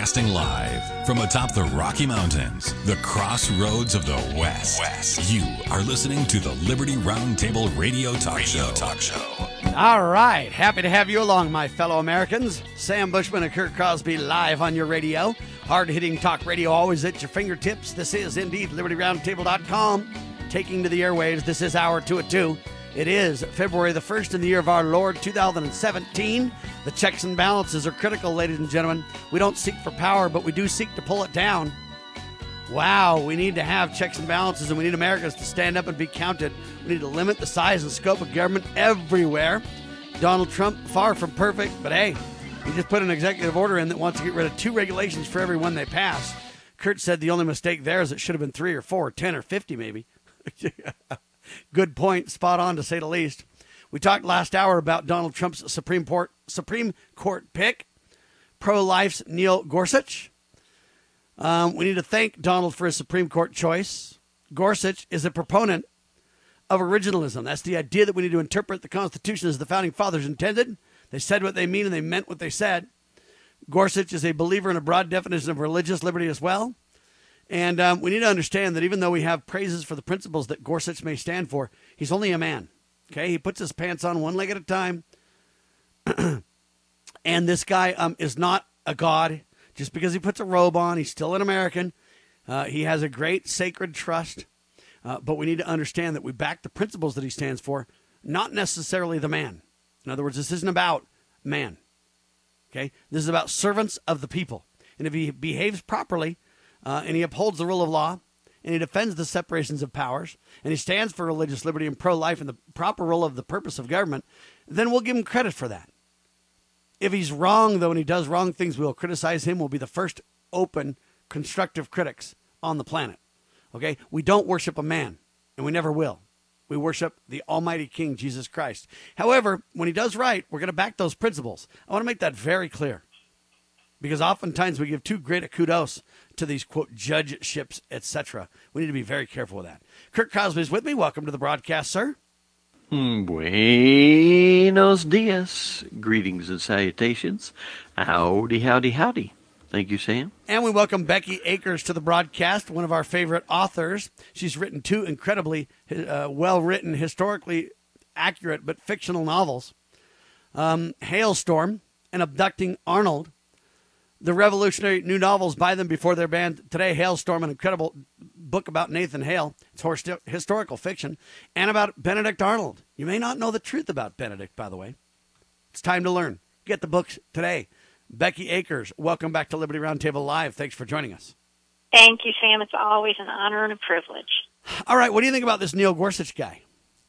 Broadcasting live from atop the Rocky Mountains, the crossroads of the West. You are listening to the Liberty Roundtable Radio Talk Show. All right. Happy to have you along, my fellow Americans. Sam Bushman and Kirk Crosby live on your radio. Hard-hitting talk radio always at your fingertips. This is indeed LibertyRoundtable.com. Taking to the airwaves. This is Hour 2 at 2. It is February the 1st in the year of our Lord, 2017. The checks and balances are critical, ladies and gentlemen. We don't seek for power, but we do seek to pull it down. Wow, we need to have checks and balances, and we need Americans to stand up and be counted. We need to limit the size and scope of government everywhere. Donald Trump, far from perfect, but hey, he just put an executive order in that wants to get rid of 2 regulations for every one they pass. Kurt said the only mistake there is it should have been 3 or 4 or 10 or 50 maybe. Good point, spot on to say the least. We talked last hour about Donald Trump's Supreme Court pick, pro-life's Neil Gorsuch. We need to thank Donald for his Supreme Court choice. Gorsuch is a proponent of originalism. That's the idea that we need to interpret the Constitution as the Founding Fathers intended. They said what they mean and they meant what they said. Gorsuch is a believer in a broad definition of religious liberty as well. And we need to understand that even though we have praises for the principles that Gorsuch may stand for, he's only a man. Okay, he puts his pants on one leg at a time. And this guy is not a god. Just because he puts a robe on, he's still an American. He has a great sacred trust. But we need to understand that we back the principles that he stands for, not necessarily the man. In other words, this isn't about man. Okay, this is about servants of the people. And if he behaves properly, and he upholds the rule of law, and he defends the separations of powers, and he stands for religious liberty and pro-life and the proper role of the purpose of government, then we'll give him credit for that. If he's wrong, though, and he does wrong things, we'll criticize him. We'll be the first open, constructive critics on the planet. Okay? We don't worship a man, and we never will. We worship the Almighty King, Jesus Christ. However, when he does right, we're going to back those principles. I want to make that very clear. Because oftentimes we give too great a kudos to these, quote, judgeships, etc. We need to be very careful with that. Kirk Crosby is with me. Welcome to the broadcast, sir. Buenos dias. Greetings and salutations. Howdy, howdy, howdy. Thank you, Sam. And we welcome Becky Akers to the broadcast, one of our favorite authors. She's written 2 incredibly well-written, historically accurate, but fictional novels. Hailstorm and Abducting Arnold. The revolutionary new novels by them before they're banned today. Hailstorm, an incredible book about Nathan Hale. It's historical fiction. And about Benedict Arnold. You may not know the truth about Benedict, by the way. It's time to learn. Get the books today. Becky Akers, welcome back to Liberty Roundtable Live. Thanks for joining us. Thank you, Sam. It's always an honor and a privilege. All right, what do you think about this Neil Gorsuch guy?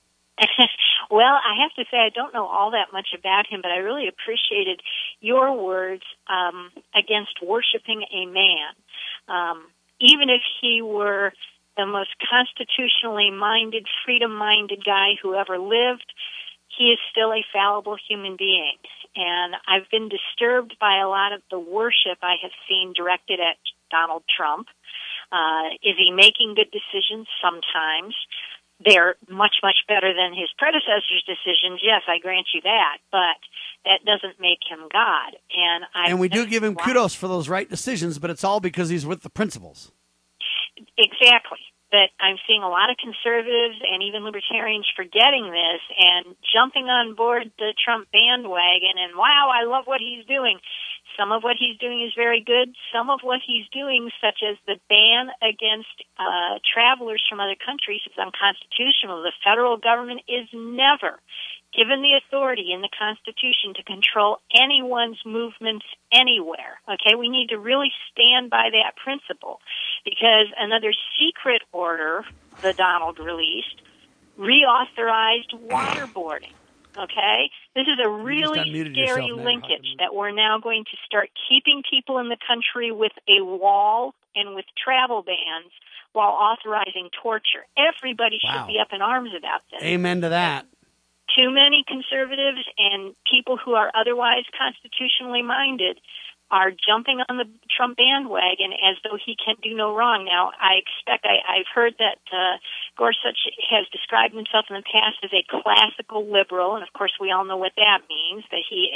Well, I have to say I don't know all that much about him, but I really appreciated your words against worshiping a man. Even if he were the most constitutionally minded, freedom-minded guy who ever lived, he is still a fallible human being. And I've been disturbed by a lot of the worship I have seen directed at Donald Trump. Is he making good decisions? Sometimes. They're much, much better than his predecessor's decisions. Yes, I grant you that, but that doesn't make him God. And we do give him kudos for those right decisions, but it's all because he's with the principles. Exactly. But I'm seeing a lot of conservatives and even libertarians forgetting this and jumping on board the Trump bandwagon and, wow, I love what he's doing. Some of what he's doing is very good. Some of what he's doing, such as the ban against travelers from other countries, is unconstitutional. The federal government is never given the authority in the Constitution to control anyone's movements anywhere. Okay, we need to really stand by that principle because another secret order the Donald released reauthorized waterboarding. Okay, this is a really scary linkage that we're now going to start keeping people in the country with a wall and with travel bans while authorizing torture. Everybody should be up in arms about this. Amen to that. Too many conservatives and people who are otherwise constitutionally minded are jumping on the Trump bandwagon as though he can do no wrong. Now, I've heard that Gorsuch has described himself in the past as a classical liberal, and of course we all know what that means, that he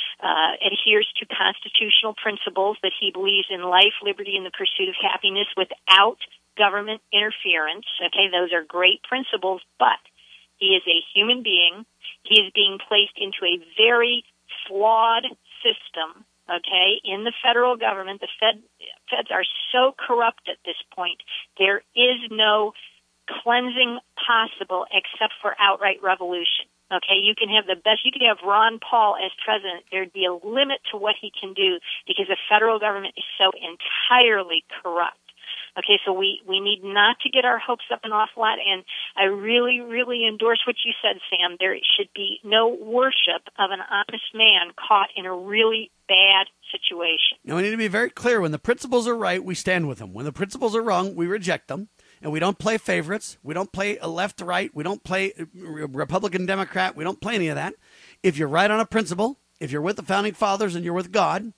adheres to constitutional principles, that he believes in life, liberty, and the pursuit of happiness without government interference. Okay, those are great principles, but he is a human being. He is being placed into a very flawed system, okay, in the federal government. The feds are so corrupt at this point. There is no cleansing possible except for outright revolution. Okay, you can have Ron Paul as president. There'd be a limit to what he can do because the federal government is so entirely corrupt. Okay, so we need not to get our hopes up an awful lot, and I really, really endorse what you said, Sam. There should be no worship of an honest man caught in a really bad situation. Now, we need to be very clear. When the principles are right, we stand with them. When the principles are wrong, we reject them, and we don't play favorites. We don't play a left or right. We don't play Republican, Democrat. We don't play any of that. If you're right on a principle, if you're with the Founding Fathers and you're with God,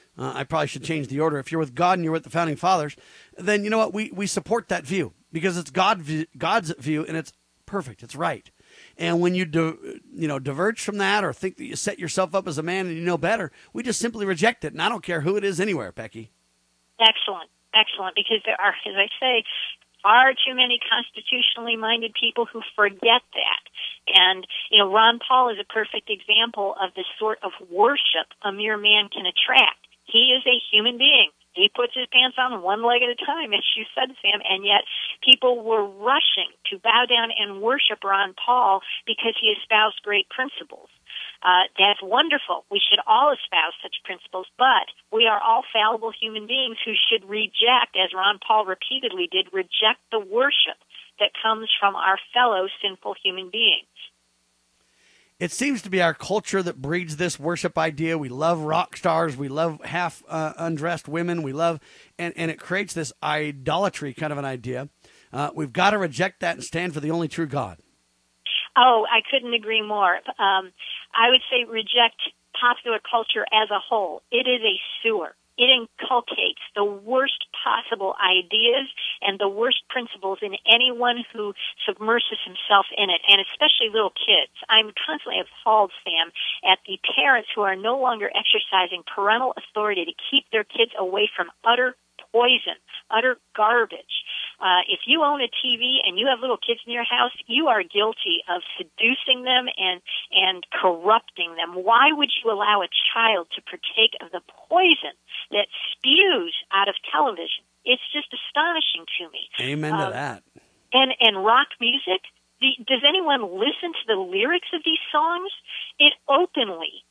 I probably should change the order. If you're with God and you're with the Founding Fathers, then you know what? We support that view because it's God's view, and it's perfect. It's right. And when you diverge from that or think that you set yourself up as a man and you know better, we just simply reject it. And I don't care who it is anywhere, Becky. Excellent. Because there are, as I say, far too many constitutionally minded people who forget that. And, Ron Paul is a perfect example of the sort of worship a mere man can attract. He is a human being. He puts his pants on one leg at a time, as you said, Sam, and yet people were rushing to bow down and worship Ron Paul because he espoused great principles. That's wonderful. We should all espouse such principles, but we are all fallible human beings who should reject, as Ron Paul repeatedly did, reject the worship that comes from our fellow sinful human beings. It seems to be our culture that breeds this worship idea. We love rock stars. We love half undressed women. We love, and it creates this idolatry kind of an idea. We've got to reject that and stand for the only true God. Oh, I couldn't agree more. I would say reject popular culture as a whole. It is a sewer. It inculcates the worst possible ideas and the worst principles in anyone who submerses himself in it, and especially little kids. I'm constantly appalled, Sam, at the parents who are no longer exercising parental authority to keep their kids away from utter poison, utter garbage. If you own a TV and you have little kids in your house, you are guilty of seducing them and corrupting them. Why would you allow a child to partake of the poison that spews out of television? It's just astonishing to me. Amen to that. And rock music, does anyone listen to the lyrics of these songs? It openly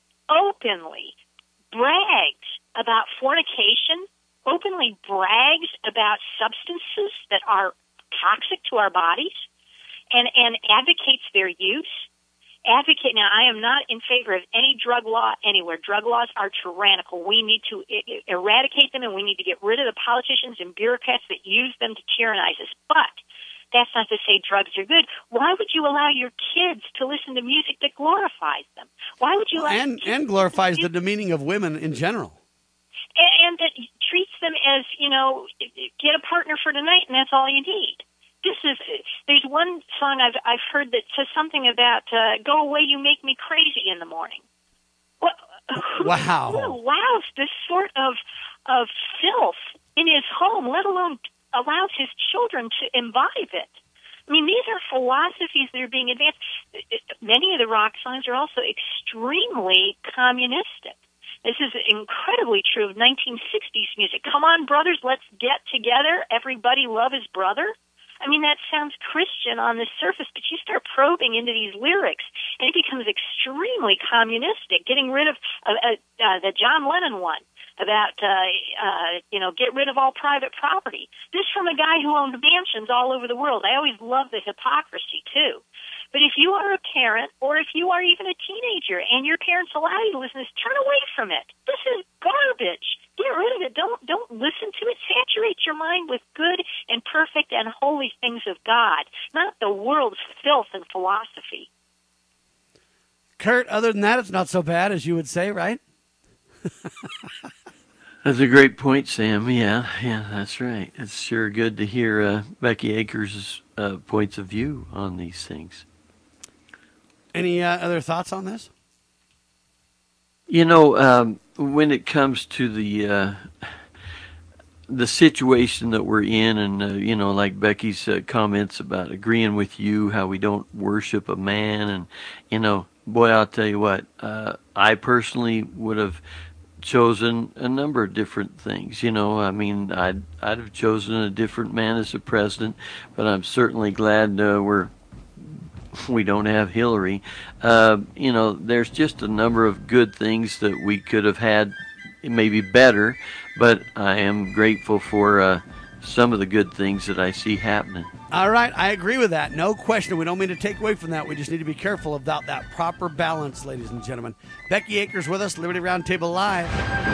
brags about fornication, openly brags about substances that are toxic to our bodies, and advocates their use. Now, I am not in favor of any drug law anywhere. Drug laws are tyrannical. We need to eradicate them, and we need to get rid of the politicians and bureaucrats that use them to tyrannize us. But that's not to say drugs are good. Why would you allow your kids to listen to music that glorifies them? Why would you allow and glorifies the demeaning of women in general? And that treats them as, get a partner for tonight and that's all you need. There's one song I've heard that says something about, go away, you make me crazy in the morning. Wow. Who allows this sort of filth in his home, let alone allows his children to imbibe it? I mean, these are philosophies that are being advanced. Many of the rock songs are also extremely communistic. This is incredibly true of 1960s music. Come on, brothers, let's get together. Everybody love his brother. I mean, that sounds Christian on the surface, but you start probing into these lyrics, and it becomes extremely communistic, getting rid of the John Lennon one about, get rid of all private property. This from a guy who owned mansions all over the world. I always love the hypocrisy, too. But if you are a parent, or if you are even a teenager, and your parents allow you to listen to this, turn away from it. This is garbage. Get rid of it. Don't listen to it. Saturate your mind with good and perfect and holy things of God, not the world's filth and philosophy. Kurt, other than that, it's not so bad, as you would say, right? That's a great point, Sam. Yeah, that's right. It's sure good to hear Becky Akers' points of view on these things. Any other thoughts on this? When it comes to the situation that we're in, and like Becky's comments about agreeing with you, how we don't worship a man, and boy, I'll tell you what, I personally would have chosen a number of different things. I'd have chosen a different man as a president, but I'm certainly glad we don't have Hillary. There's just a number of good things that we could have had, maybe better, but I am grateful for some of the good things that I see happening. All right, I agree with that. No question. We don't mean to take away from that. We just need to be careful about that proper balance, ladies and gentlemen. Becky Akers with us, Liberty Roundtable Live.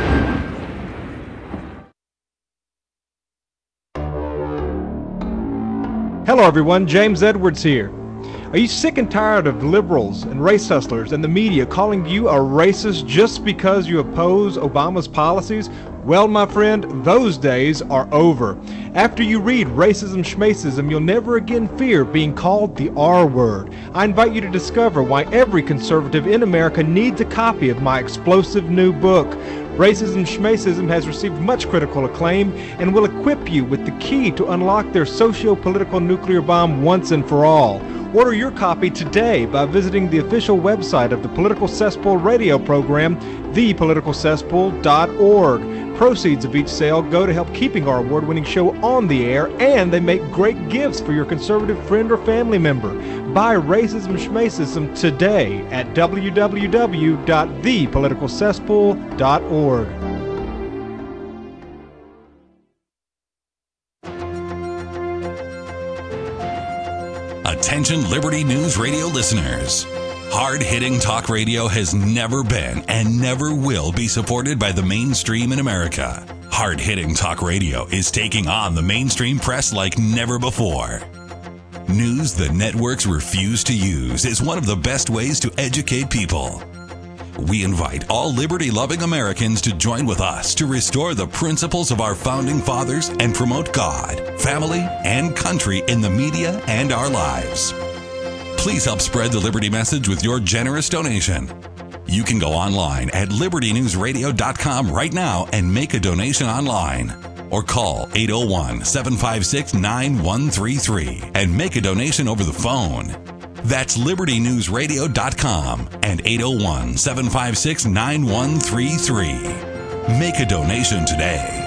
Hello, everyone. James Edwards here. Are you sick and tired of liberals and race hustlers and the media calling you a racist just because you oppose Obama's policies? Well, my friend, those days are over. After you read Racism Schmacism, you'll never again fear being called the R word. I invite you to discover why every conservative in America needs a copy of my explosive new book. Racism Schmacism has received much critical acclaim and will equip you with the key to unlock their socio-political nuclear bomb once and for all. Order your copy today by visiting the official website of the Political Cesspool radio program, thepoliticalcesspool.org. Proceeds of each sale go to help keeping our award-winning show on the air, and they make great gifts for your conservative friend or family member. Buy Racism Schmacism today at www.thepoliticalcesspool.org. Attention Liberty News Radio listeners. Hard-hitting talk radio has never been and never will be supported by the mainstream in America. Hard-hitting talk radio is taking on the mainstream press like never before. News the networks refuse to use is one of the best ways to educate people. We invite all liberty-loving Americans to join with us to restore the principles of our founding fathers and promote God, family, and country in the media and our lives. Please help spread the Liberty message with your generous donation. You can go online at libertynewsradio.com right now and make a donation online. Or call 801-756-9133 and make a donation over the phone. That's libertynewsradio.com and 801-756-9133. Make a donation today.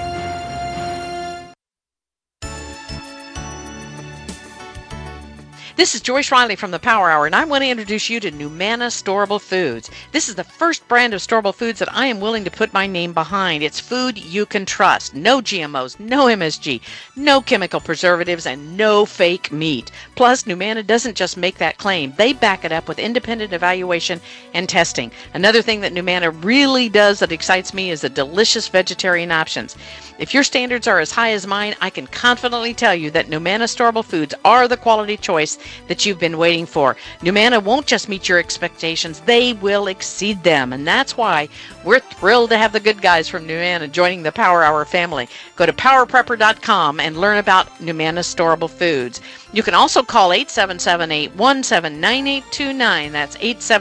This is Joyce Riley from the Power Hour, and I want to introduce you to Numana Storable Foods. This is the first brand of storable foods that I am willing to put my name behind. It's food you can trust. No GMOs, no MSG, no chemical preservatives, and no fake meat. Plus, Numana doesn't just make that claim. They back it up with independent evaluation and testing. Another thing that Numana really does that excites me is the delicious vegetarian options. If your standards are as high as mine, I can confidently tell you that Numana Storable Foods are the quality choice that you've been waiting for. Numana won't just meet your expectations, they will exceed them. And that's why we're thrilled to have the good guys from Numana joining the Power Hour family. Go to powerprepper.com and learn about Numana Storable Foods. You can also call 877-817-9829. That's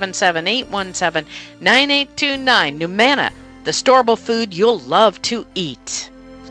877-817-9829. Numana, the storable food you'll love to eat.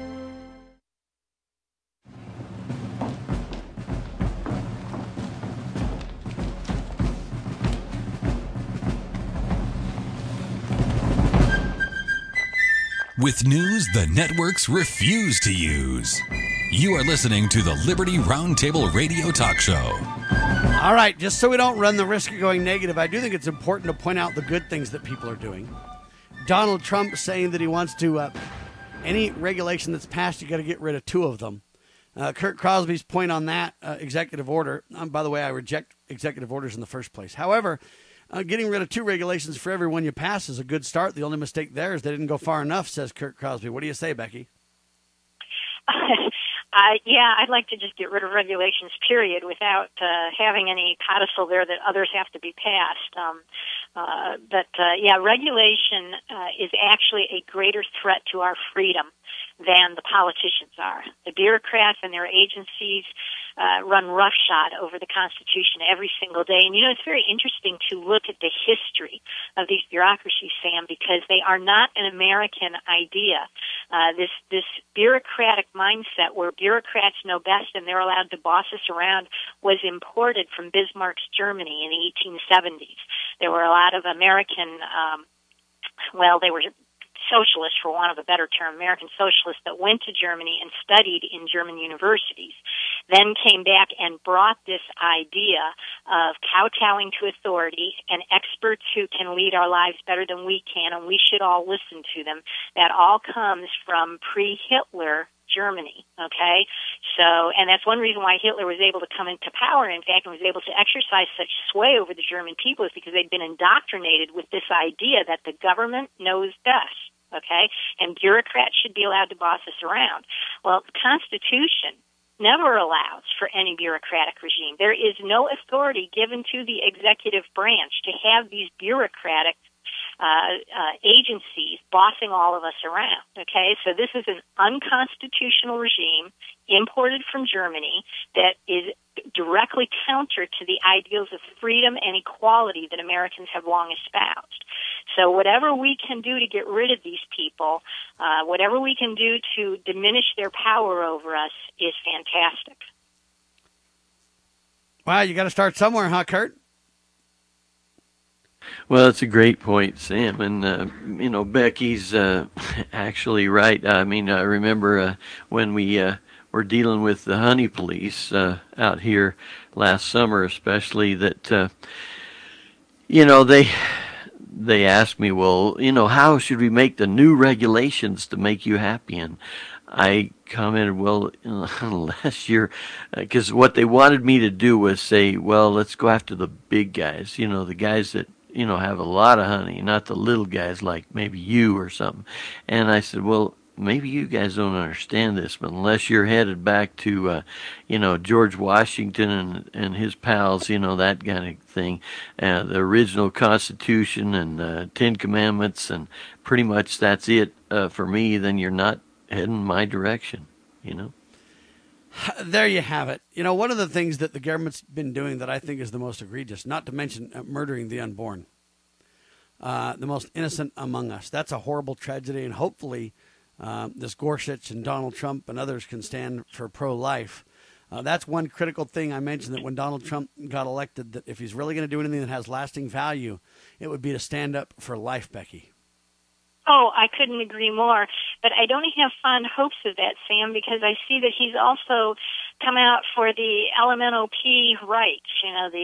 With news the networks refuse to use. You are listening to the Liberty Roundtable Radio Talk Show. All right, just so we don't run the risk of going negative, I do think it's important to point out the good things that people are doing. Donald Trump saying that he wants to, any regulation that's passed, you got to get rid of 2 of them. Kurt Crosby's point on that executive order, by the way, I reject executive orders in the first place. However, getting rid of 2 regulations for every one you pass is a good start. The only mistake there is they didn't go far enough, says Kurt Crosby. What do you say, Becky? I'd like to just get rid of regulations, period, without having any codicil there that others have to be passed. Regulation is actually a greater threat to our freedom than the politicians are. The bureaucrats and their agencies run roughshod over the Constitution every single day. And, it's very interesting to look at the history of these bureaucracies, Sam, because they are not an American idea. This bureaucratic mindset where bureaucrats know best and they're allowed to boss us around was imported from Bismarck's Germany in the 1870s. There were a lot of American, they were socialists, for want of a better term, American socialists that went to Germany and studied in German universities, then came back and brought this idea of kowtowing to authority and experts who can lead our lives better than we can, and we should all listen to them. That all comes from pre-Hitler Germany, okay? So, and that's one reason why Hitler was able to come into power, in fact, and was able to exercise such sway over the German people, is because they'd been indoctrinated with this idea that the government knows best, okay? And bureaucrats should be allowed to boss us around. Well, the Constitution never allows for any bureaucratic regime. There is no authority given to the executive branch to have these bureaucratic agencies bossing all of us around, okay? So this is an unconstitutional regime imported from Germany that is directly counter to the ideals of freedom and equality that Americans have long espoused. So whatever we can do to get rid of these people, whatever we can do to diminish their power over us is fantastic. Wow, you got to start somewhere, huh, Kurt? Well, it's a great point, Sam, and Becky's actually right. I mean, I remember when we were dealing with the honey police out here last summer, especially that they asked me, well, how should we make the new regulations to make you happy? And I commented, well, unless you're, because what they wanted me to do was say, well, let's go after the big guys, the guys that have a lot of honey, not the little guys like maybe you or something. And I said, well, maybe you guys don't understand this, but unless you're headed back to, George Washington and his pals, that kind of thing, the original Constitution and 10 Commandments, and pretty much that's it for me, then you're not heading my direction, There you have it. One of the things that the government's been doing that I think is the most egregious, not to mention murdering the unborn, the most innocent among us. That's a horrible tragedy, and hopefully this Gorsuch and Donald Trump and others can stand for pro-life. That's one critical thing I mentioned, that when Donald Trump got elected, that if he's really going to do anything that has lasting value, it would be to stand up for life, Becky. Oh, I couldn't agree more. But I don't have fond hopes of that, Sam, because I see that he's also come out for the LMNOP rights, the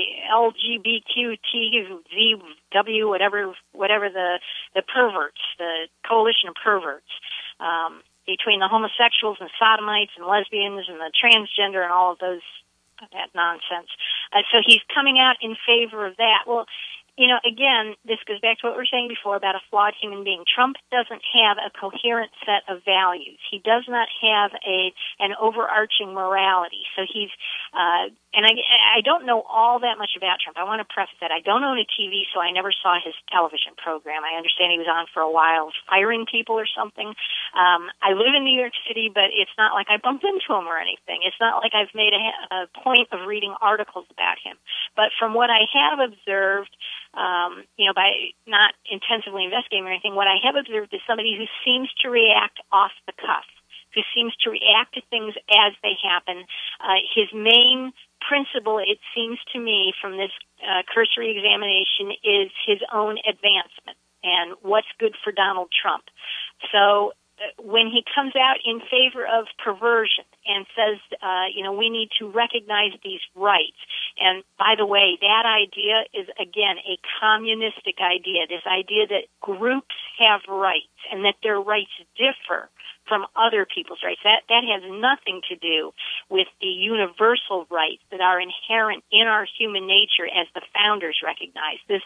LGBTQTZW, whatever the perverts, the coalition of perverts, between the homosexuals and sodomites and lesbians and the transgender and all of that nonsense. So he's coming out in favor of that. Well, again, this goes back to what we were saying before about a flawed human being. Trump doesn't have a coherent set of values. He does not have an overarching morality. So he's, and I don't know all that much about Trump. I want to preface that. I don't own a TV, so I never saw his television program. I understand he was on for a while firing people or something. I live in New York City, but it's not like I bumped into him or anything. It's not like I've made a point of reading articles about him. But from what I have observed, by not intensively investigating or anything, what I have observed is somebody who seems to react off the cuff, who seems to react to things as they happen. His main principle, it seems to me, from this cursory examination is his own advancement and what's good for Donald Trump. So when he comes out in favor of perversion and says, we need to recognize these rights. And by the way, that idea is, again, a communistic idea, this idea that groups have rights and that their rights differ from other people's rights. That has nothing to do with the universal rights that are inherent in our human nature as the founders recognized. This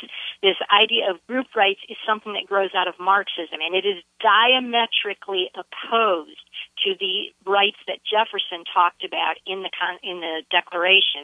idea of group rights is something that grows out of Marxism, and it is diametrically opposed to the rights that Jefferson talked about in the Declaration.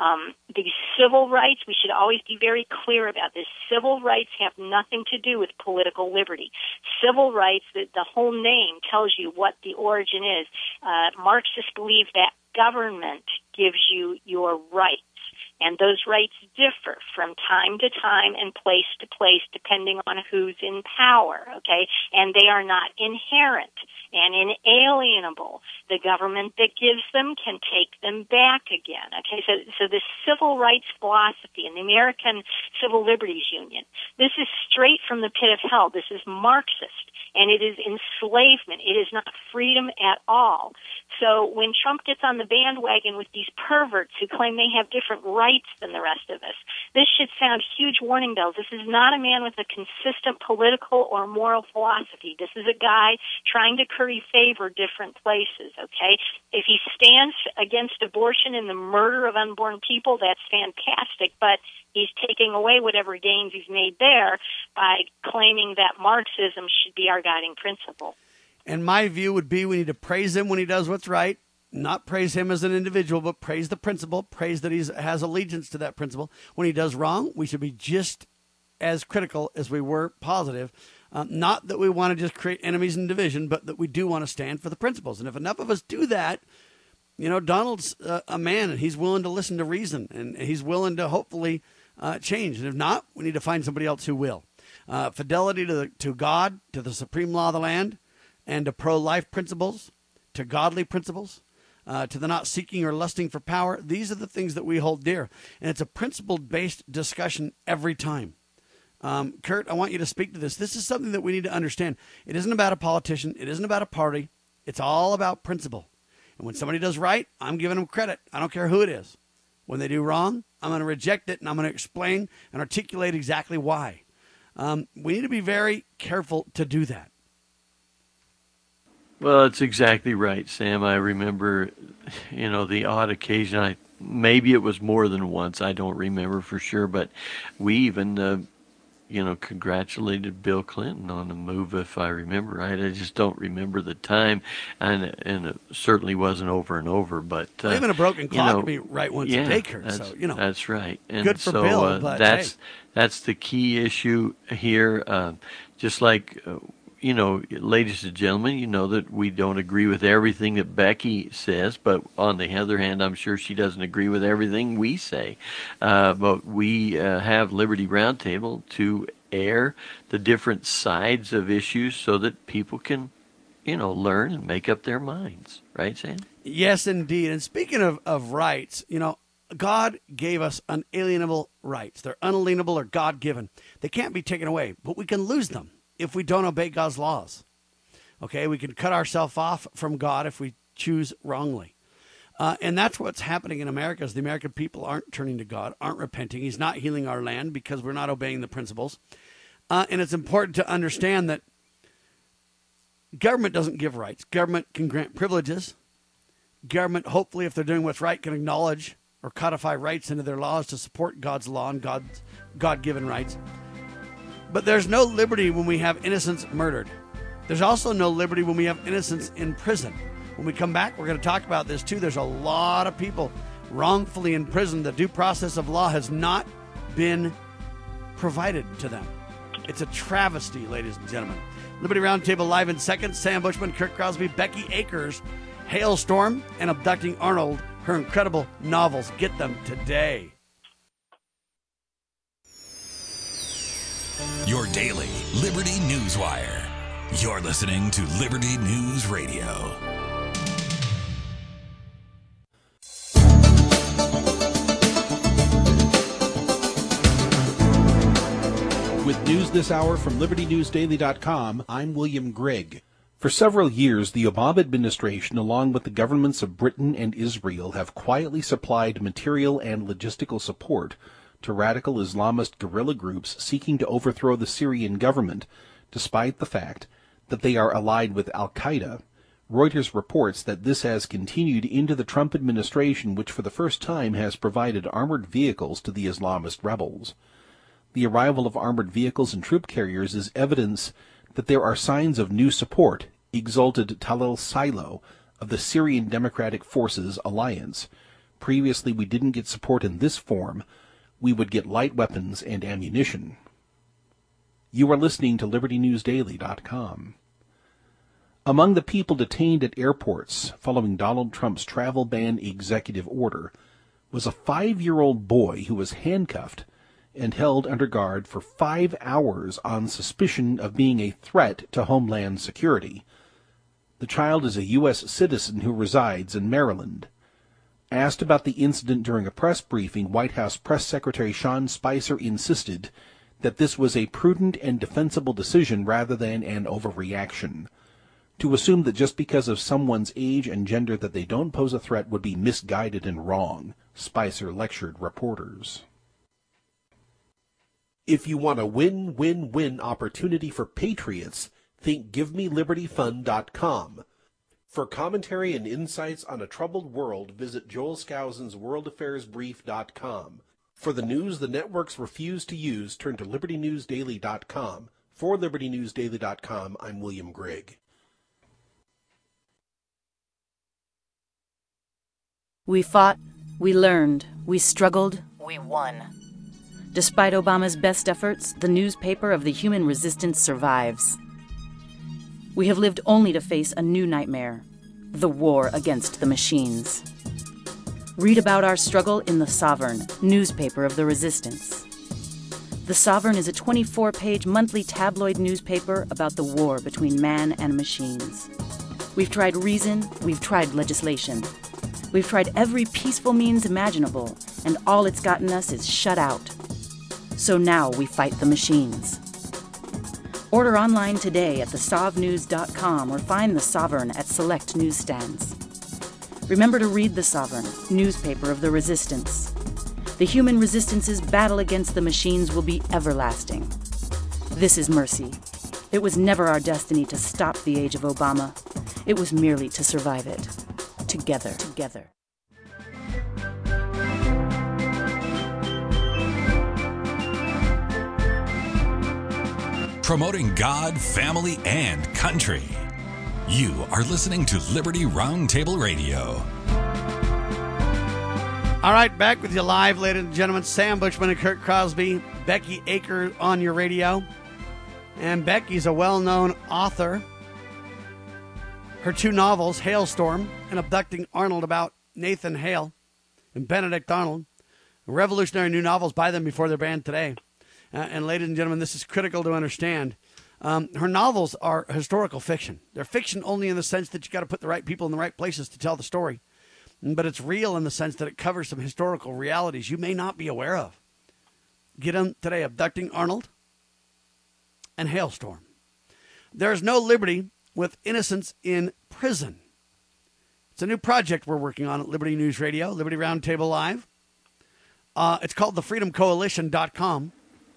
These civil rights, we should always be very clear about this. Civil rights have nothing to do with political liberty. Civil rights, the whole name tells you what the origin is. Marxists believe that government gives you your rights. And those rights differ from time to time and place to place depending on who's in power, okay? And they are not inherent and inalienable. The government that gives them can take them back again, okay? So this civil rights philosophy in the American Civil Liberties Union, this is straight from the pit of hell. This is Marxist, and it is enslavement. It is not freedom at all. So when Trump gets on the bandwagon with these perverts who claim they have different rights than the rest of us, this should sound huge warning bells. This is not a man with a consistent political or moral philosophy. This is a guy trying to curry favor different places, okay? If he stands against abortion and the murder of unborn people, that's fantastic, but he's taking away whatever gains he's made there by claiming that Marxism should be our guiding principle. And my view would be we need to praise him when he does what's right, not praise him as an individual, but praise the principle, praise that he has allegiance to that principle. When he does wrong, we should be just as critical as we were positive. Not that we want to just create enemies and division, but that we do want to stand for the principles. And if enough of us do that, Donald's a man, and he's willing to listen to reason, and he's willing to hopefully change. And if not, we need to find somebody else who will. Fidelity to God, to the supreme law of the land, and to pro-life principles, to godly principles, to the not seeking or lusting for power. These are the things that we hold dear. And it's a principle-based discussion every time. Kurt, I want you to speak to this. This is something that we need to understand. It isn't about a politician. It isn't about a party. It's all about principle. And when somebody does right, I'm giving them credit. I don't care who it is. When they do wrong, I'm going to reject it, and I'm going to explain and articulate exactly why. We need to be very careful to do that. Well, it's exactly right, Sam. I remember, the odd occasion. Maybe it was more than once. I don't remember for sure, but we even, congratulated Bill Clinton on the move, if I remember right. I just don't remember the time, and it certainly wasn't over and over. But even a broken clock can be right once a day, Kurt. So that's right. And good for Bill. But that's the key issue here. Just like. Ladies and gentlemen, you know that we don't agree with everything that Becky says, but on the other hand, I'm sure she doesn't agree with everything we say. But we have Liberty Roundtable to air the different sides of issues so that people can, learn and make up their minds. Right, Sam? Yes, indeed. And speaking of rights, God gave us unalienable rights. They're unalienable or God-given. They can't be taken away, but we can lose them if we don't obey God's laws. Okay, we can cut ourselves off from God if we choose wrongly. And that's what's happening in America is the American people aren't turning to God, aren't repenting. He's not healing our land because we're not obeying the principles. And it's important to understand that government doesn't give rights. Government can grant privileges. Government, hopefully, if they're doing what's right, can acknowledge or codify rights into their laws to support God's law and God's God-given rights. But there's no liberty when we have innocents murdered. There's also no liberty when we have innocents in prison. When we come back, we're going to talk about this too. There's a lot of people wrongfully in prison. The due process of law has not been provided to them. It's a travesty, ladies and gentlemen. Liberty Roundtable live in seconds. Sam Bushman, Kurt Crosby, Becky Akers, Hailstorm, and Abducting Arnold. Her incredible novels. Get them today. Your daily Liberty News Wire. You're listening to Liberty News Radio. With news this hour from LibertyNewsDaily.com, I'm William Grigg. For several years, the Obama administration, along with the governments of Britain and Israel, have quietly supplied material and logistical support to radical Islamist guerrilla groups seeking to overthrow the Syrian government, despite the fact that they are allied with al-Qaeda Reuters reports that this has continued into the Trump administration, which for the first time has provided armored vehicles to the Islamist rebels. The arrival of armored vehicles and troop carriers is evidence that there are signs of new support, exulted Talal Silo of the Syrian Democratic Forces Alliance. Previously, we didn't get support in this form. We would get light weapons and ammunition. You are listening to LibertyNewsDaily.com. Among the people detained at airports following Donald Trump's travel ban executive order was a 5-year-old boy who was handcuffed and held under guard for 5 hours on suspicion of being a threat to Homeland Security. The child is a U.S. citizen who resides in Maryland. Asked about the incident during a press briefing, White House Press Secretary Sean Spicer insisted that this was a prudent and defensible decision rather than an overreaction. To assume that just because of someone's age and gender that they don't pose a threat would be misguided and wrong, Spicer lectured reporters. If you want a win-win-win opportunity for patriots, think GiveMeLibertyFund.com. For commentary and insights on a troubled world, visit Joel Skousen's WorldAffairsBrief.com. For the news the networks refuse to use, turn to LibertyNewsDaily.com. For LibertyNewsDaily.com, I'm William Grigg. We fought, we learned, we struggled, we won. Despite Obama's best efforts, the newspaper of the human resistance survives. We have lived only to face a new nightmare, the war against the machines. Read about our struggle in The Sovereign, newspaper of the resistance. The Sovereign is a 24-page monthly tabloid newspaper about the war between man and machines. We've tried reason, we've tried legislation. We've tried every peaceful means imaginable, and all it's gotten us is shut out. So now we fight the machines. Order online today at thesovnews.com or find The Sovereign at select newsstands. Remember to read The Sovereign, newspaper of the resistance. The human resistance's battle against the machines will be everlasting. This is mercy. It was never our destiny to stop the age of Obama. It was merely to survive it. Together. Promoting God, family, and country. You are listening to Liberty Roundtable Radio. All right, back with you live, ladies and gentlemen. Sam Bushman and Kurt Crosby. Becky Aker on your radio. And Becky's a well-known author. Her 2 novels, Hailstorm and Abducting Arnold, about Nathan Hale and Benedict Arnold. Revolutionary new novels. Buy them before they're banned today. And ladies and gentlemen, this is critical to understand. Her novels are historical fiction. They're fiction only in the sense that you got to put the right people in the right places to tell the story. But it's real in the sense that it covers some historical realities you may not be aware of. Get them today, Abducting Arnold and Hailstorm. There's no liberty with innocence in prison. It's a new project we're working on at Liberty News Radio, Liberty Roundtable Live. It's called thefreedomcoalition.com.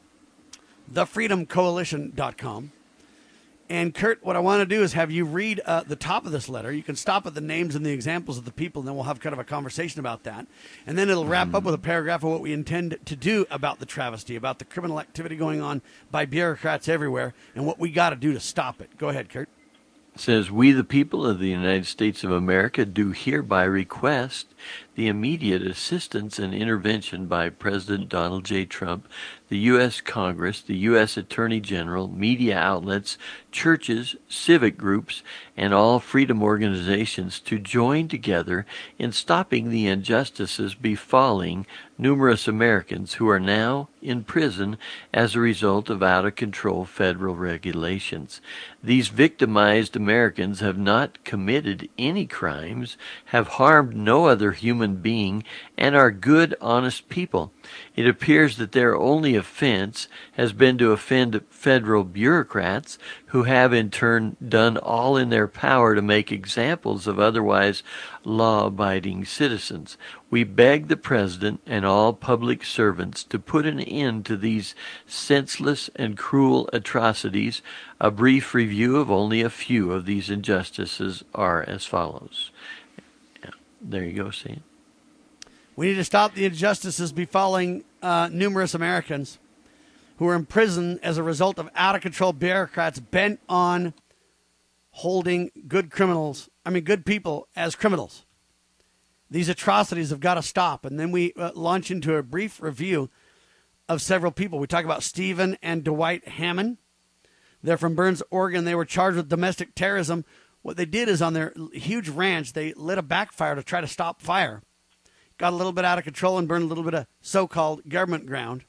Thefreedomcoalition.com. And Kurt, what I want to do is have you read the top of this letter. You can stop at the names and the examples of the people, and then we'll have kind of a conversation about that. And then it'll wrap up with a paragraph of what we intend to do about the travesty, about the criminal activity going on by bureaucrats everywhere, and what we got to do to stop it. Go ahead, Kurt. It says, we the people of the United States of America do hereby request the immediate assistance and intervention by President Donald J. Trump, the U.S. Congress, the U.S. Attorney General, media outlets, churches, civic groups, and all freedom organizations to join together in stopping the injustices befalling numerous Americans who are now in prison as a result of out-of-control federal regulations. These victimized Americans have not committed any crimes, have harmed no other human human being and are good, honest people. It appears that their only offense has been to offend federal bureaucrats who have in turn done all in their power to make examples of otherwise law-abiding citizens. We beg the President and all public servants to put an end to these senseless and cruel atrocities. A brief review of only a few of these injustices are as follows. There you go, Sam. We need to stop the injustices befalling numerous Americans who are in prison as a result of out-of-control bureaucrats bent on holding good people as criminals. These atrocities have got to stop. And then we launch into a brief review of several people. We talk about Stephen and Dwight Hammond. They're from Burns, Oregon. They were charged with domestic terrorism. What they did is on their huge ranch, they lit a backfire to try to stop fire. Got a little bit out of control and burned a little bit of so-called government ground.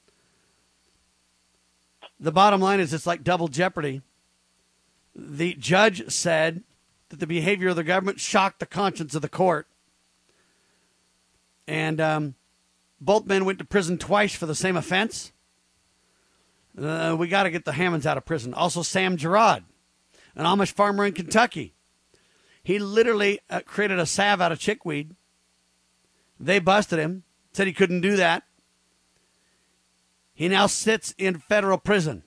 The bottom line is it's like double jeopardy. The judge said that the behavior of the government shocked the conscience of the court. And both men went to prison twice for the same offense. We got to get the Hammonds out of prison. Also, Sam Gerard, an Amish farmer in Kentucky. He literally created a salve out of chickweed. They busted him, said he couldn't do that. He now sits in federal prison.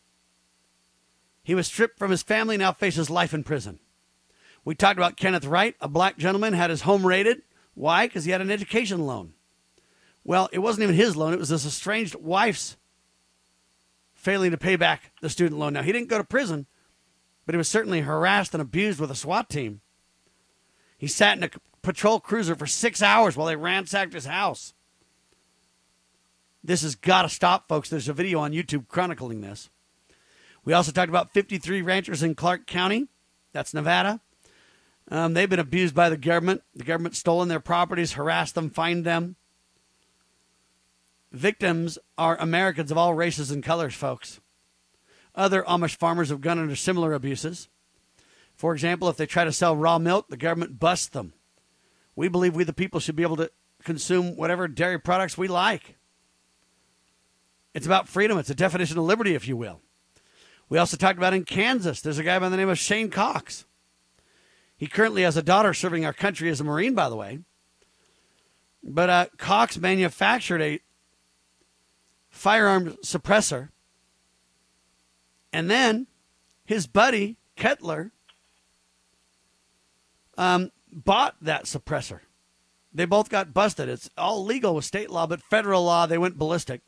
He was stripped from his family, now faces life in prison. We talked about Kenneth Wright, a black gentleman, had his home raided. Why? Because he had an education loan. Well, it wasn't even his loan. It was his estranged wife's failing to pay back the student loan. Now, he didn't go to prison, but he was certainly harassed and abused with a SWAT team. He sat in a patrol cruiser for 6 hours while they ransacked his house. This has got to stop, folks. There's a video on YouTube chronicling this. We also talked about 53 ranchers in Clark County. That's Nevada. They've been abused by the government. The government stolen their properties, harassed them, fined them. Victims are Americans of all races and colors, folks. Other Amish farmers have gone under similar abuses. For example, if they try to sell raw milk, the government busts them. We believe we the people should be able to consume whatever dairy products we like. It's about freedom. It's a definition of liberty, if you will. We also talked about in Kansas, there's a guy by the name of Shane Cox. He currently has a daughter serving our country as a Marine, by the way. But Cox manufactured a firearm suppressor. And then his buddy, Kettler, bought that suppressor. They both got busted. It's all legal with state law, but federal law, they went ballistic.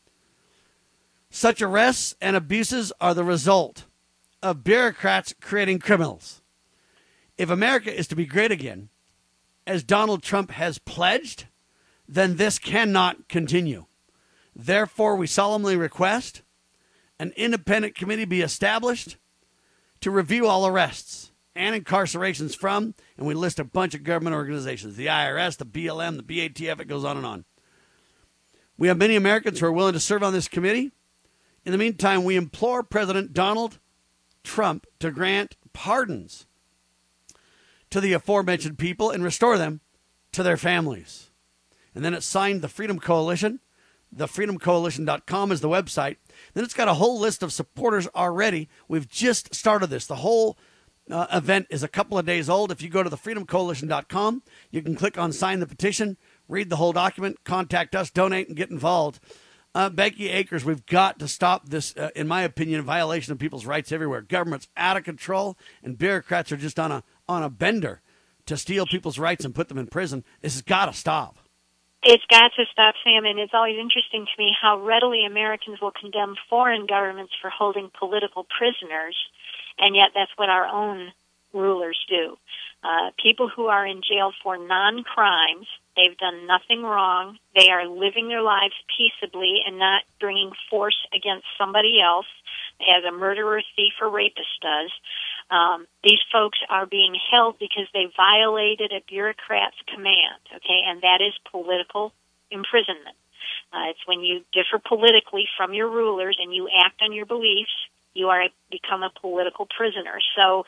Such arrests and abuses are the result of bureaucrats creating criminals. If America is to be great again, as Donald Trump has pledged, then this cannot continue. Therefore, we solemnly request an independent committee be established to review all arrests and incarcerations from, and we list a bunch of government organizations, the IRS, the BLM, the BATF, it goes on and on. We have many Americans who are willing to serve on this committee. In the meantime, we implore President Donald Trump to grant pardons to the aforementioned people and restore them to their families. And then it's signed the Freedom Coalition. TheFreedomCoalition.com is the website. Then it's got a whole list of supporters already. We've just started this. The whole event is a couple of days old. If you go to TheFreedomCoalition.com, you can click on Sign the Petition, read the whole document, contact us, donate, and get involved. Becky Akers, we've got to stop this, in my opinion, violation of people's rights everywhere. Government's out of control, and bureaucrats are just on a bender to steal people's rights and put them in prison. This has got to stop. It's got to stop, Sam, and it's always interesting to me how readily Americans will condemn foreign governments for holding political prisoners, and yet that's what our own rulers do. People who are in jail for non-crimes, they've done nothing wrong, they are living their lives peaceably and not bringing force against somebody else, as a murderer, thief, or rapist does. These folks are being held because they violated a bureaucrat's command, okay, and that is political imprisonment. It's when you differ politically from your rulers and you act on your beliefs, you are become a political prisoner. So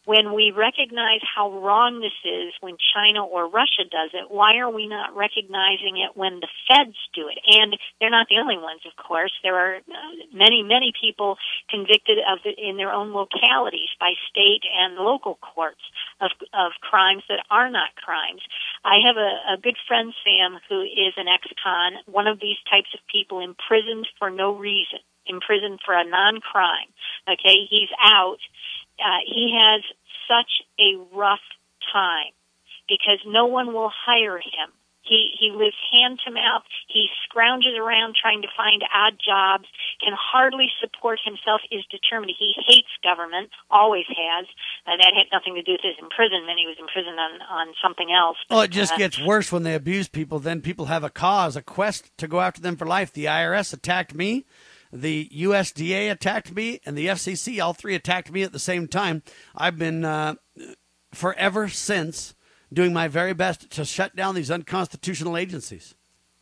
When we recognize how wrong this is when China or Russia does it, why are we not recognizing it when the feds do it? And they're not the only ones, of course. There are many, many people convicted of it in their own localities by state and local courts of crimes that are not crimes. I have a good friend, Sam, who is an ex-con, one of these types of people imprisoned for no reason, imprisoned for a non-crime. Okay, he's out. He has such a rough time because no one will hire him. He lives hand to mouth. He scrounges around trying to find odd jobs, can hardly support himself, is determined. He hates government, always has. That had nothing to do with his imprisonment. He was imprisoned on something else. Well, it just gets worse when they abuse people. Then people have a cause, a quest to go after them for life. The IRS attacked me. The USDA attacked me, and the FCC, all three attacked me at the same time. I've been forever since doing my very best to shut down these unconstitutional agencies.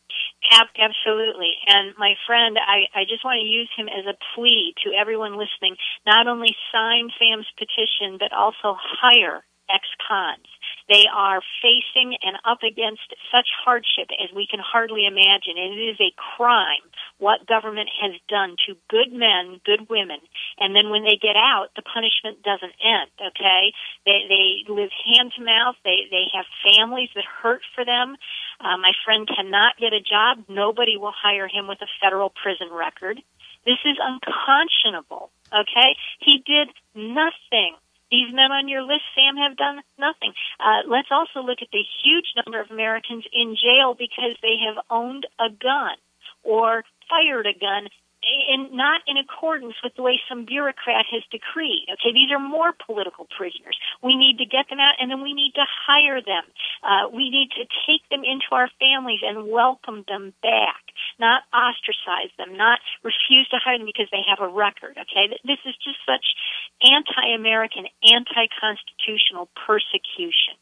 Absolutely. And my friend, I just want to use him as a plea to everyone listening, not only sign Sam's petition, but also hire ex-cons. They are facing and up against such hardship as we can hardly imagine. And it is a crime what government has done to good men, good women. And then when they get out, the punishment doesn't end, okay? They live hand to mouth. They have families that hurt for them. My friend cannot get a job. Nobody will hire him with a federal prison record. This is unconscionable, okay? He did nothing. These men on your list, Sam, have done nothing. Let's also look at the huge number of Americans in jail because they have owned a gun or fired a gun not in accordance with the way some bureaucrat has decreed. Okay, these are more political prisoners. We need to get them out, and then we need to hire them. We need to take them into our families and welcome them back, not ostracize them, not refuse to hire them because they have a record. Okay, this is just such anti-American, anti-constitutional persecution.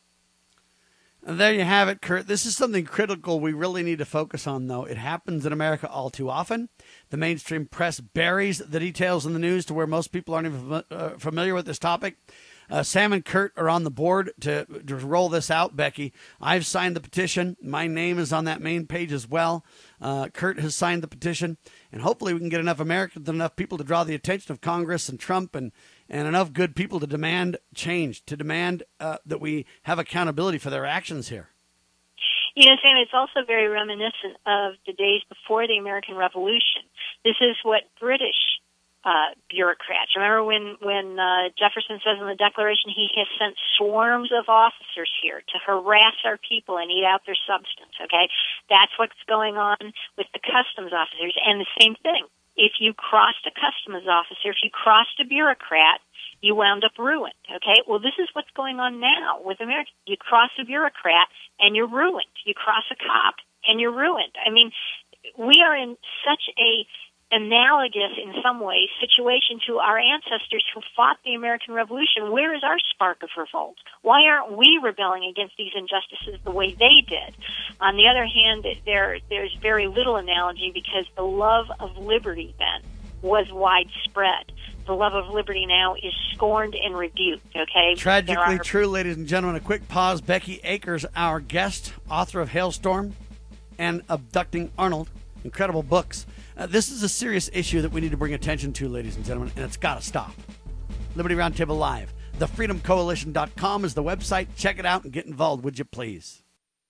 And there you have it, Kurt. This is something critical we really need to focus on, though. It happens in America all too often. The mainstream press buries the details in the news to where most people aren't even familiar with this topic. Sam and Kurt are on the board to roll this out, Becky. I've signed the petition. My name is on that main page as well. Kurt has signed the petition. And hopefully we can get enough Americans and enough people to draw the attention of Congress and Trump and enough good people to demand change, to demand that we have accountability for their actions here. You know, Sam, it's also very reminiscent of the days before the American Revolution. This is what British bureaucrats. Remember when Jefferson says in the Declaration he has sent swarms of officers here to harass our people and eat out their substance, okay? That's what's going on with the customs officers. And the same thing. If you crossed a customs officer, if you crossed a bureaucrat, you wound up ruined, okay? Well, this is what's going on now with America. You cross a bureaucrat and you're ruined. You cross a cop and you're ruined. I mean, we are in such a analogous, in some ways, situation to our ancestors who fought the American Revolution. Where is our spark of revolt? Why aren't we rebelling against these injustices the way they did? On the other hand, there's very little analogy because the love of liberty then was widespread. The love of liberty now is scorned and rebuked, okay? Tragically true, ladies and gentlemen. A quick pause. Becky Akers, our guest, author of Hailstorm and Abducting Arnold. Incredible books. This is a serious issue that we need to bring attention to, ladies and gentlemen, and it's got to stop. Liberty Roundtable Live. TheFreedomCoalition.com is the website. Check it out and get involved, would you please?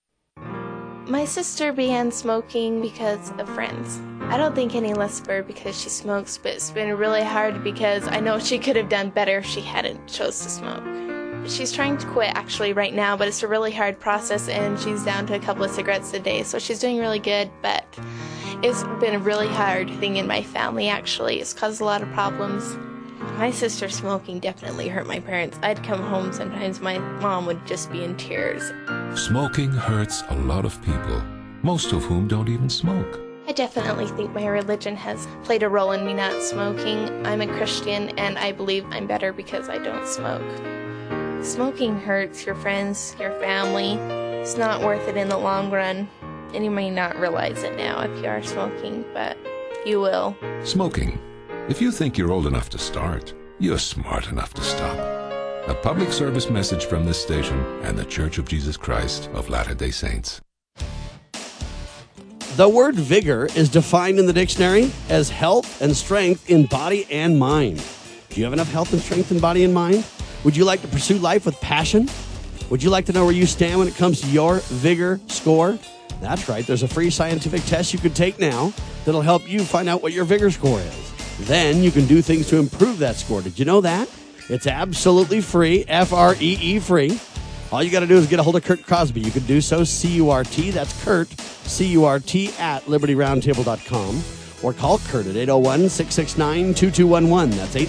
My sister began smoking because of friends. I don't think any less of her because she smokes, but it's been really hard because I know she could have done better if she hadn't chose to smoke. She's trying to quit actually right now, but it's a really hard process and she's down to a couple of cigarettes a day, so she's doing really good, but it's been a really hard thing in my family actually. It's caused a lot of problems. My sister smoking definitely hurt my parents. I'd come home sometimes, my mom would just be in tears. Smoking hurts a lot of people, most of whom don't even smoke. I definitely think my religion has played a role in me not smoking. I'm a Christian and I believe I'm better because I don't smoke. Smoking hurts your friends, your family. It's not worth it in the long run. And you may not realize it now if you are smoking, but you will. Smoking. If you think you're old enough to start, you're smart enough to stop. A public service message from this station and the Church of Jesus Christ of Latter-day Saints. The word vigor is defined in the dictionary as health and strength in body and mind. Do you have enough health and strength in body and mind? Would you like to pursue life with passion? Would you like to know where you stand when it comes to your vigor score? That's right. There's a free scientific test you can take now that'll help you find out what your vigor score is. Then you can do things to improve that score. Did you know that? It's absolutely free, F-R-E-E free. All you got to do is get a hold of Kurt Crosby. You can do so, C-U-R-T, that's Kurt, C-U-R-T, at LibertyRoundtable.com. Or call Kurt at 801-669-2211. That's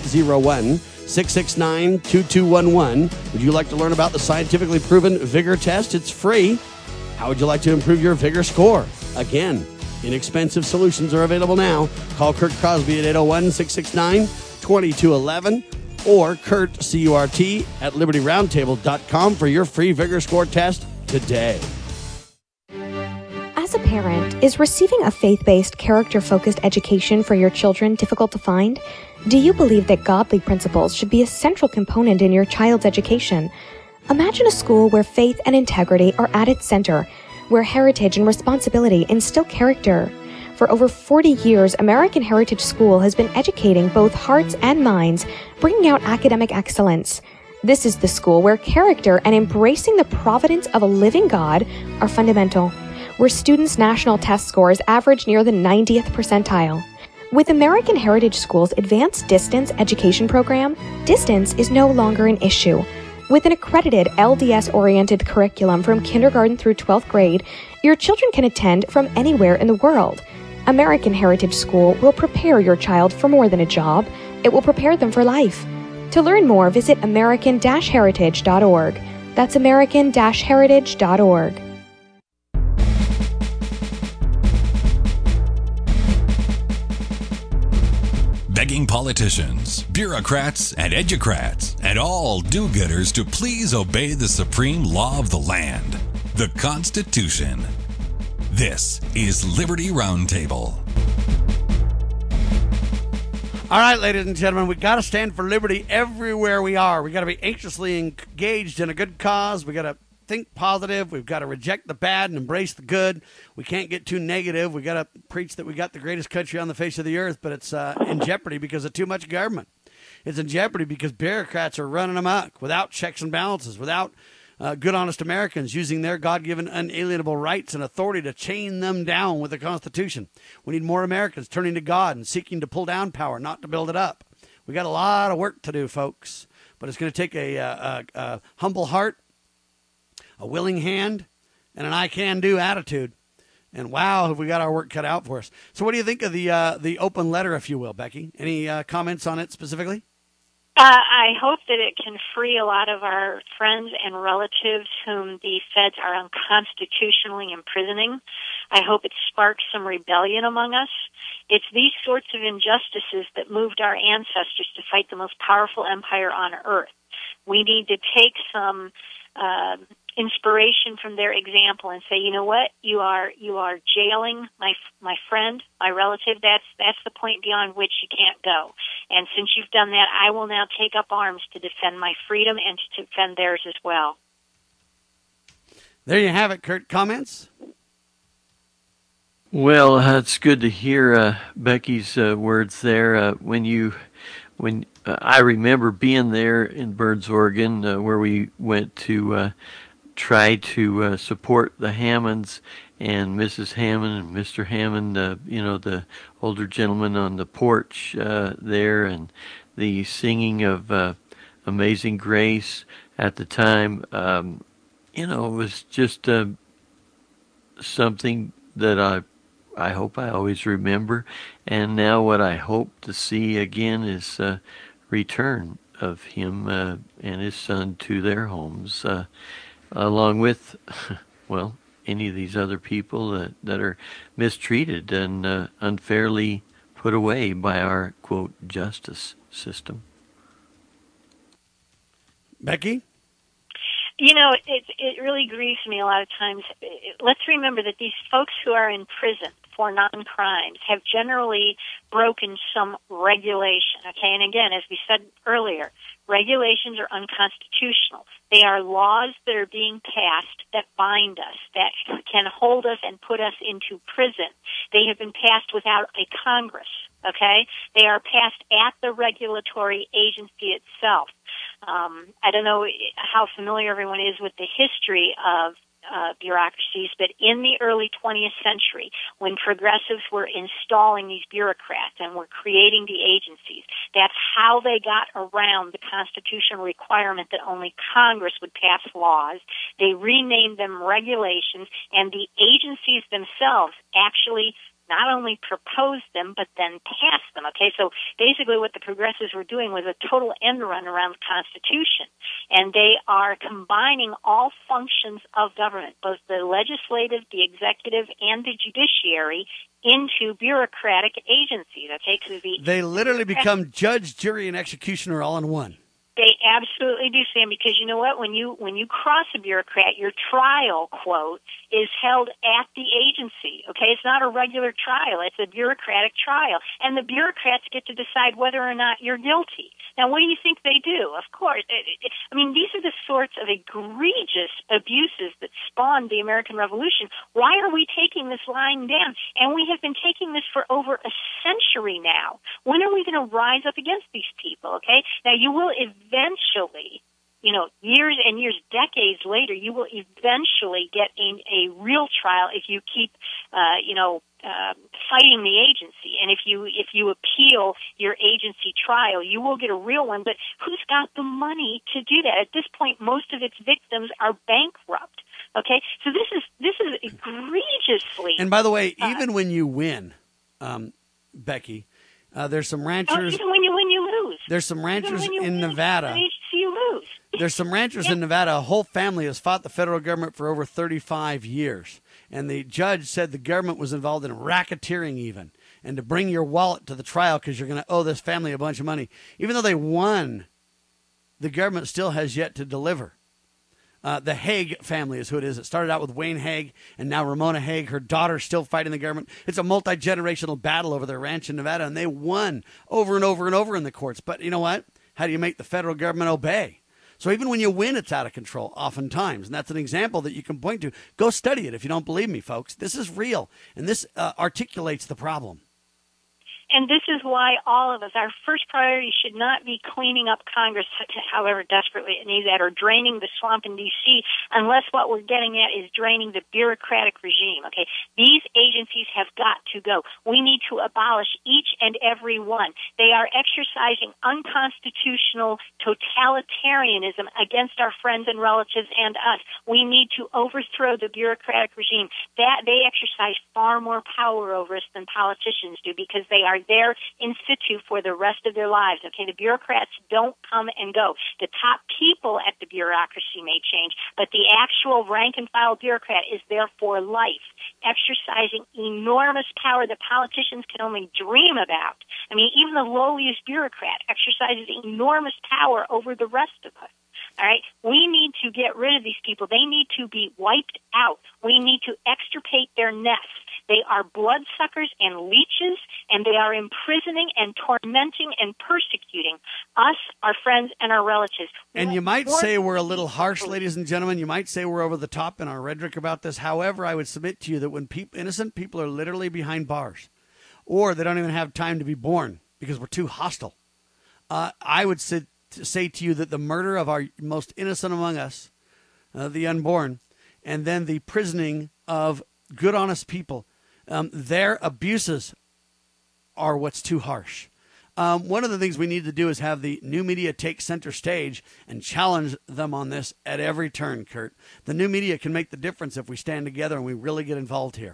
801-669-2211. Would you like to learn about the scientifically proven vigor test? It's free. How would you like to improve your vigor score? Again, inexpensive solutions are available now. Call Kurt Crosby at 801-669-2211. Or Kurt, C-U-R-T, at LibertyRoundtable.com for your free vigor score test today. As a parent, is receiving a faith-based, character-focused education for your children difficult to find? Do you believe that godly principles should be a central component in your child's education? Imagine a school where faith and integrity are at its center, where heritage and responsibility instill character. For over 40 years, American Heritage School has been educating both hearts and minds, bringing out academic excellence. This is the school where character and embracing the providence of a living God are fundamental, where students' national test scores average near the 90th percentile. With American Heritage School's advanced distance education program, distance is no longer an issue. With an accredited LDS-oriented curriculum from kindergarten through 12th grade, your children can attend from anywhere in the world. American Heritage School will prepare your child for more than a job. It will prepare them for life. To learn more, visit American-Heritage.org. That's American-Heritage.org. Begging politicians, bureaucrats, and educrats, and all do-gooders to please obey the supreme law of the land, the Constitution. This is Liberty Roundtable. All right, ladies and gentlemen, we got to stand for liberty everywhere we are. We got to be anxiously engaged in a good cause. We got to think positive. We've got to reject the bad and embrace the good. We can't get too negative. We got to preach that we got the greatest country on the face of the earth, but it's in jeopardy because of too much government. It's in jeopardy because bureaucrats are running amok without checks and balances, without good, honest Americans using their God-given unalienable rights and authority to chain them down with the Constitution. We need more Americans turning to God and seeking to pull down power, not to build it up. We got a lot of work to do, folks, but it's going to take a humble heart, a willing hand, and an I-can-do attitude. And wow, have we got our work cut out for us. So what do you think of the open letter, if you will, Becky? Any comments on it specifically? I hope that it can free a lot of our friends and relatives whom the feds are unconstitutionally imprisoning. I hope it sparks some rebellion among us. It's these sorts of injustices that moved our ancestors to fight the most powerful empire on earth. We need to take some inspiration from their example and say, you know what, you are jailing my friend, my relative. That's the point beyond which you can't go. And since you've done that, I will now take up arms to defend my freedom and to defend theirs as well. There you have it, Kurt. Comments? Well, it's good to hear Becky's words there. When I remember being there in Burns, Oregon, where we went to try to support the Hammonds and Mrs. Hammond and Mr. Hammond, the older gentleman on the porch there, and the singing of Amazing Grace at the time. It was just something that I hope I always remember. And now what I hope to see again is return of him and his son to their homes, along with, well, any of these other people that are mistreated and unfairly put away by our, quote, justice system. Becky? You know, it really grieves me a lot of times. Let's remember that these folks who are in prison for non-crimes have generally broken some regulation, okay? And again, as we said earlier, regulations are unconstitutional. They are laws that are being passed that bind us, that can hold us and put us into prison. They have been passed without a Congress, okay? They are passed at the regulatory agency itself. I don't know how familiar everyone is with the history of bureaucracies, but in the early 20th century, when progressives were installing these bureaucrats and were creating the agencies, that's how they got around the constitutional requirement that only Congress would pass laws. They renamed them regulations, and the agencies themselves actually not only proposed them, but then passed them, okay? So basically what the progressives were doing was a total end run around the Constitution. And they are combining all functions of government, both the legislative, the executive, and the judiciary, into bureaucratic agencies, okay? They literally become judge, jury, and executioner all in one. They absolutely do, Sam, because you know what? When you cross a bureaucrat, your trial, quote, is held at the agency, okay? It's not a regular trial. It's a bureaucratic trial. And the bureaucrats get to decide whether or not you're guilty. Now, what do you think they do? Of course. I mean, these are the sorts of egregious abuses that spawned the American Revolution. Why are we taking this lying down? And we have been taking this for over a century now. When are we going to rise up against these people, okay? Now, you will eventually, you know, years and years, decades later, you will eventually get a real trial if you keep, fighting the agency. And if you appeal your agency trial, you will get a real one. But who's got the money to do that? At this point, most of its victims are bankrupt. Okay, so this is egregiously. And by the way, even when you win, Becky, there's some ranchers. Even when you win, you lose. There's some ranchers in Nevada. You lose. There's some ranchers in Nevada. A whole family has fought the federal government for over 35 years. And the judge said the government was involved in racketeering even, and to bring your wallet to the trial because you're going to owe this family a bunch of money. Even though they won, the government still has yet to deliver. The Haig family is who it is. It started out with Wayne Haig, and now Ramona Haig, her daughter's still fighting the government. It's a multi-generational battle over their ranch in Nevada, and they won over and over and over in the courts. But you know what? How do you make the federal government obey? So even when you win, it's out of control oftentimes. And that's an example that you can point to. Go study it if you don't believe me, folks. This is real, and this articulates the problem. And this is why all of us, our first priority should not be cleaning up Congress, however desperately it needs that, or draining the swamp in D.C., unless what we're getting at is draining the bureaucratic regime, okay? These agencies have got to go. We need to abolish each and every one. They are exercising unconstitutional totalitarianism against our friends and relatives and us. We need to overthrow the bureaucratic regime. That they exercise far more power over us than politicians do, because they are there in situ for the rest of their lives. Okay, the bureaucrats don't come and go. The top people at the bureaucracy may change, but the actual rank and file bureaucrat is there for life, exercising enormous power that politicians can only dream about. I mean, even the lowliest bureaucrat exercises enormous power over the rest of us. All right, we need to get rid of these people. They need to be wiped out. We need to extirpate their nests. They are bloodsuckers and leeches, and they are imprisoning and tormenting and persecuting us, our friends, and our relatives. And you might say we're a little harsh, ladies and gentlemen. You might say we're over the top in our rhetoric about this. However, I would submit to you that when innocent people are literally behind bars, or they don't even have time to be born because we're too hostile, I would say to you that the murder of our most innocent among us, the unborn, and then the prisoning of good, honest people, their abuses are what's too harsh. One of the things we need to do is have the new media take center stage and challenge them on this at every turn, Kurt. The new media can make the difference if we stand together and we really get involved here.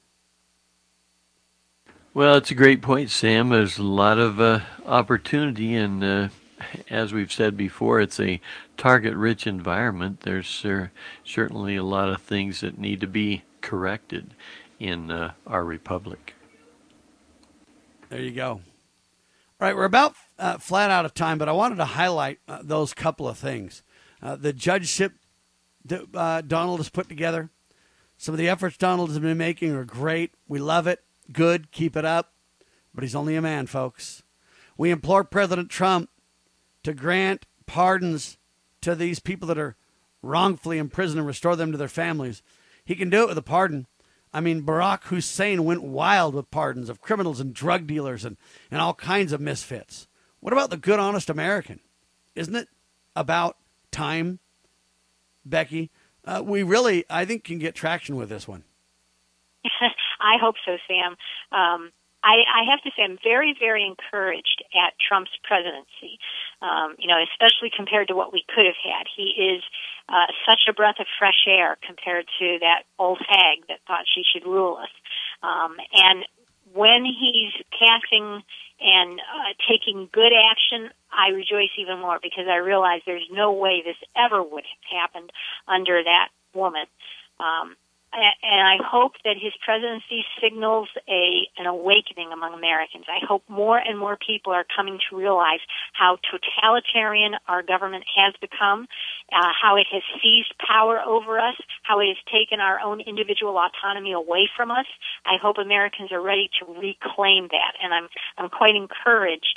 Well, it's a great point, Sam. There's a lot of opportunity, and as we've said before, it's a target-rich environment. There's certainly a lot of things that need to be corrected in our republic. There you go. All right, we're about flat out of time, but I wanted to highlight those couple of things. The judgeship that Donald has put together. Some of the efforts Donald has been making are great. We love it. Good. Keep it up. But he's only a man, folks. We implore President Trump to grant pardons to these people that are wrongfully imprisoned and restore them to their families. He can do it with a pardon. I mean, Barack Hussein went wild with pardons of criminals and drug dealers and all kinds of misfits. What about the good, honest American? Isn't it about time, Becky? We really, I think, can get traction with this one. I hope so, Sam. I have to say I'm very, very encouraged at Trump's presidency, especially compared to what we could have had. He is such a breath of fresh air compared to that old hag that thought she should rule us. And when he's passing and taking good action, I rejoice even more because I realize there's no way this ever would have happened under that woman. And I hope that his presidency signals an awakening among Americans. I hope more and more people are coming to realize how totalitarian our government has become, how it has seized power over us, how it has taken our own individual autonomy away from us. I hope Americans are ready to reclaim that, and I'm quite encouraged,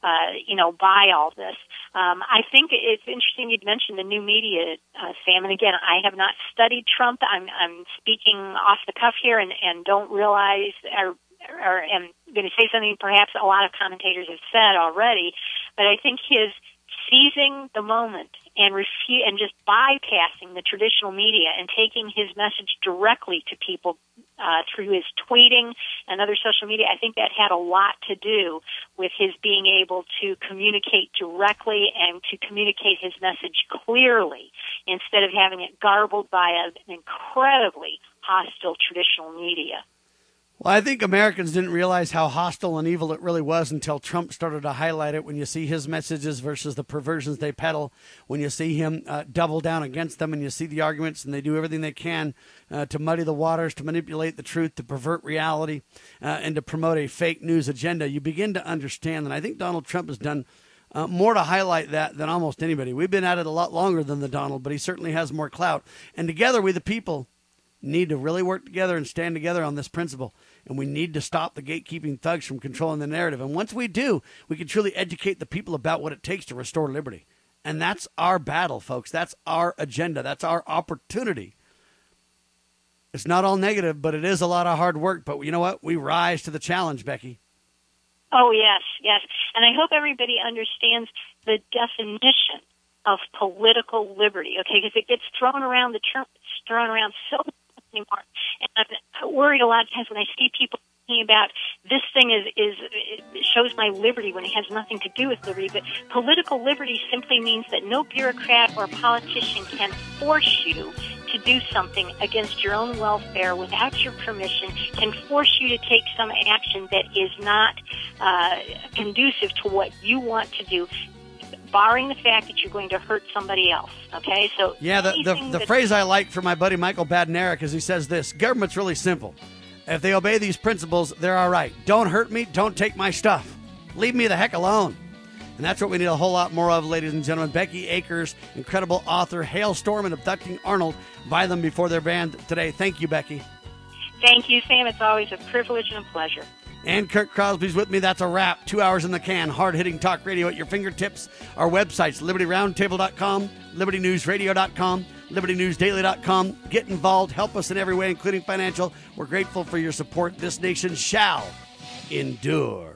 by all this. I think it's interesting you'd mentioned the new media, Sam. And again, I have not studied Trump. I'm speaking off the cuff here and don't realize or am going to say something perhaps a lot of commentators have said already, but I think his seizing the moment and just bypassing the traditional media and taking his message directly to people through his tweeting and other social media, I think that had a lot to do with his being able to communicate directly and to communicate his message clearly instead of having it garbled by an incredibly hostile traditional media. Well, I think Americans didn't realize how hostile and evil it really was until Trump started to highlight it. When you see his messages versus the perversions they peddle, when you see him double down against them and you see the arguments and they do everything they can to muddy the waters, to manipulate the truth, to pervert reality, and to promote a fake news agenda, you begin to understand. And I think Donald Trump has done more to highlight that than almost anybody. We've been at it a lot longer than the Donald, but he certainly has more clout. And together, we the people need to really work together and stand together on this principle. And we need to stop the gatekeeping thugs from controlling the narrative. And once we do, we can truly educate the people about what it takes to restore liberty. And that's our battle, folks. That's our agenda. That's our opportunity. It's not all negative, but it is a lot of hard work. But you know what? We rise to the challenge, Becky. Oh, yes, yes. And I hope everybody understands the definition of political liberty, okay? Because it gets thrown around, the term is thrown around so much anymore. And I'm worried a lot of times when I see people talking about this thing it shows my liberty when it has nothing to do with liberty. But political liberty simply means that no bureaucrat or politician can force you to do something against your own welfare without your permission, can force you to take some action that is not conducive to what you want to do, barring the fact that you're going to hurt somebody else, okay? So yeah, the phrase I like from my buddy Michael Badnarik is he says this: government's really simple. If they obey these principles, they're all right. Don't hurt me. Don't take my stuff. Leave me the heck alone. And that's what we need a whole lot more of, ladies and gentlemen. Becky Akers, incredible author, Hailstorm and Abducting Arnold. Buy them before they're banned today. Thank you, Becky. Thank you, Sam. It's always a privilege and a pleasure. And Kirk Crosby's with me. That's a wrap. 2 hours in the can. Hard-hitting talk radio at your fingertips. Our websites, LibertyRoundtable.com, LibertyNewsRadio.com, LibertyNewsDaily.com. Get involved. Help us in every way, including financial. We're grateful for your support. This nation shall endure.